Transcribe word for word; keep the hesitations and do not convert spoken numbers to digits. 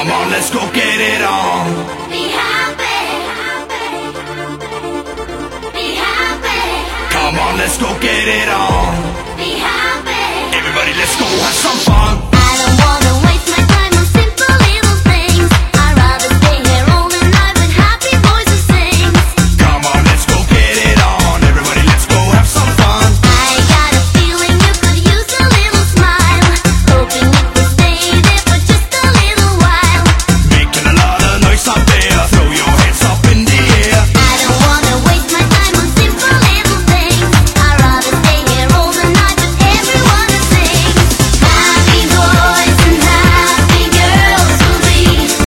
Come on, let's go get it on. Be happy. Be happy. Come on, let's go get it on. Be happy. Everybody, let's go have some fun. I don't wanna